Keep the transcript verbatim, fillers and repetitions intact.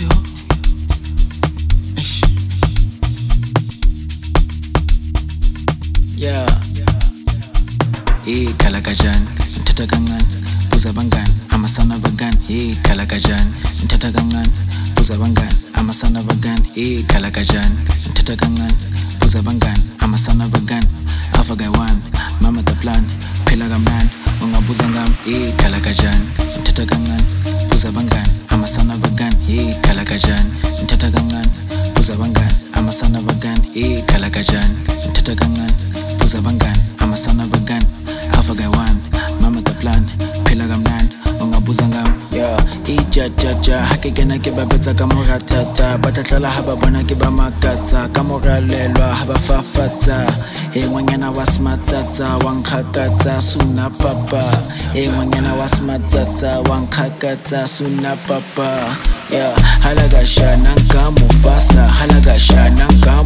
Ayo. Eish. Yeah. Hey, khala kanjani? Ngithatha kancane. Buza abangani, amasana abangani. Hey, khala kanjani? Ngithatha kancane. Buza abangani, amasana abangani. Hey, khala kanjani? Ngithatha kancane. Buza abangani, amasana abangani. Alpha guy one, mama the plan. Phela kamnandi, ungabuza ngami. Hey, khala kanjani? Ngithatha kancane. Buza abangani, amasana abangani. Hey, khala kanjani? Ngithatha kancane. Buza abangani, amasana abangani. Hey, khala kanjani? Ngithatha kancane. Buza abangani, amasana abangani. Alpha guy one, mama the plan. Phela kamnandi, ungabuza ngami. Yeah, ijajaja hake kena ke ba betsa ka mora thata ba tlatla ha ba bona ke ba makatsa ka mora lelwa ha ba fafatsa e ngwanyana wa smatsatsa wa nkgakatsa suna papa e ngwanyana wa smatsatsa wa nkgakatsa suna papa. Yeah, halaga shana nka mufasa halaga shana nka